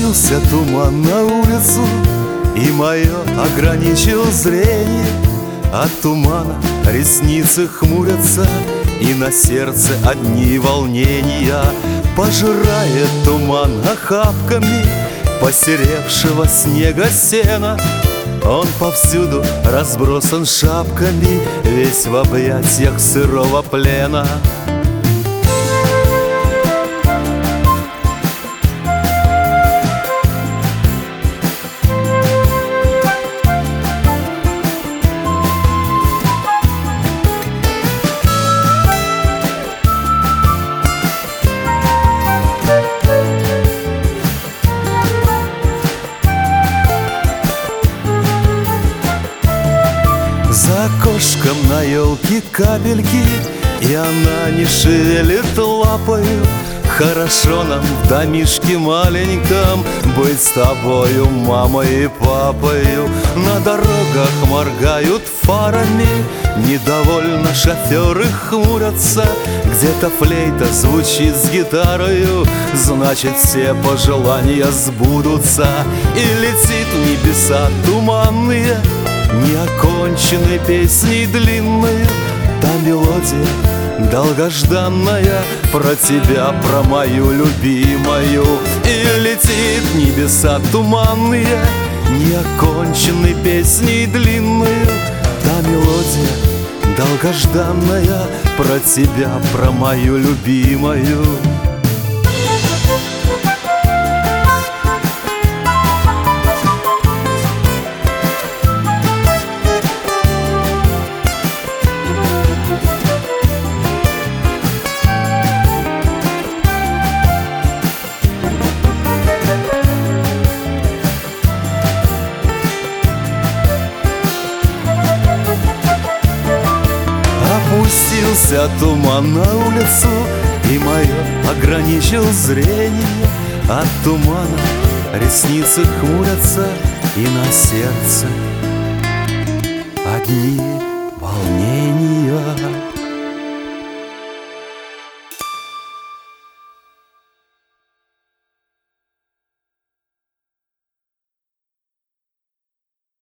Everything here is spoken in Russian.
Опустился туман на улицу, и мое ограничил зрение. От тумана ресницы хмурятся, и на сердце одни волнения. Пожирает туман охапками посеревшего снега сена. Он повсюду разбросан шапками, весь в объятиях сырого плена. За окошком на елке капельки, и она не шевелит лапою. Хорошо нам в домишке маленьком быть с тобою, мамой и папою. На дорогах моргают фарами, недовольно шоферы хмурятся. Где-то флейта звучит с гитарою, значит все пожелания сбудутся. И летит в небеса туманные неоконченной песней длинной та мелодия долгожданная про тебя, про мою любимую. И летит в небеса туманные неоконченной песней длинной та мелодия долгожданная про тебя, про мою любимую. Опустился туман на улицу, и мое ограничил зрение. От тумана ресницы хмурятся, и на сердце одни